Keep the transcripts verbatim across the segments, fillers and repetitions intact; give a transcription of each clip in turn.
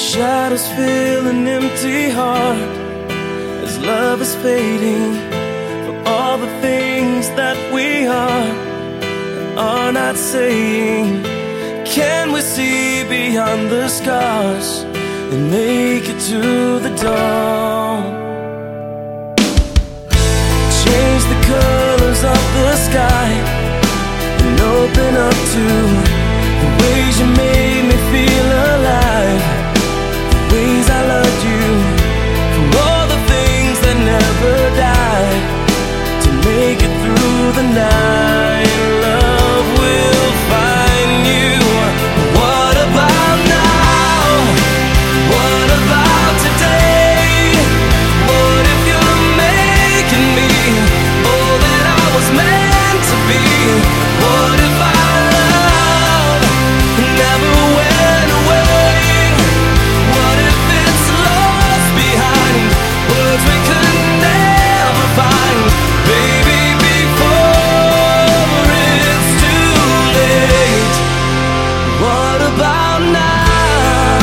Shadows fill an empty heart as love is fading. For all the things that we are and are not saying, can we see beyond the scars and make it to the dawn? Change the colors of the sky and open up to the ways you made me feel alive, the ways I loved you, for all the things that never died, to make it through the night. Love will find you. What about now? What about today? What if you're making me all that I was meant to be? What if our love never went away? What if it's lost behind words we could never find? Baby, before it's too late. What about now?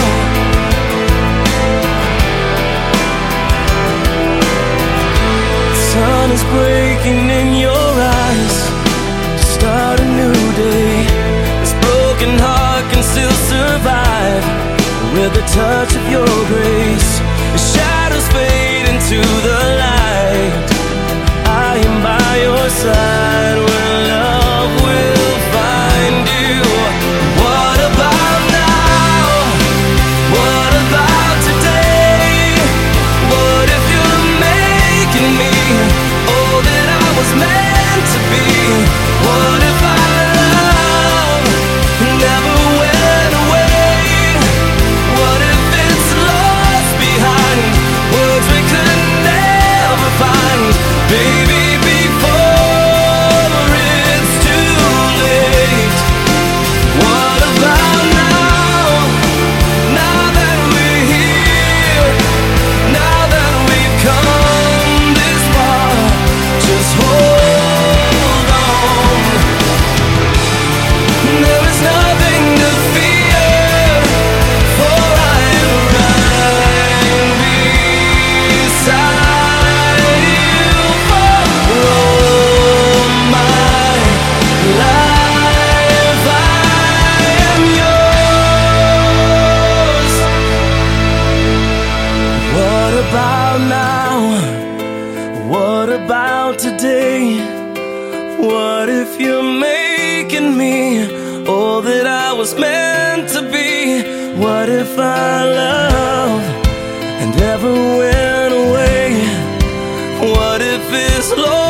The sun is breaking in your eyes to start a new day. This broken heart can still survive with the touch of your grace. The shadows fade into the light. I am by your side when love will find you. What about now? What about today? What if you're making me all that I was meant to be? What if our love never went away? What if it's lost behind words we could never find? Baby, before it's too late. What about now? Now that we're here, now that we've come this far, just hold on. There is nothing to fear, for I am right beside you for all my life. I am yours. What about now? What about today? What if you're making me all that I was meant to be? What if our love and ever went away? What if it's lost